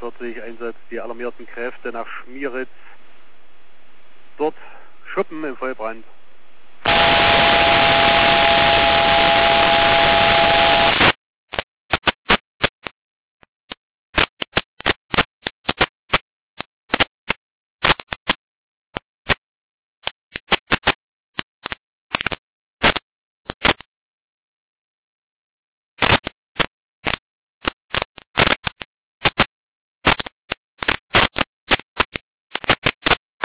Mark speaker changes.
Speaker 1: 42 einsetzt die alarmierten Kräfte nach Schmieritz. Dort Schuppen im Vollbrand.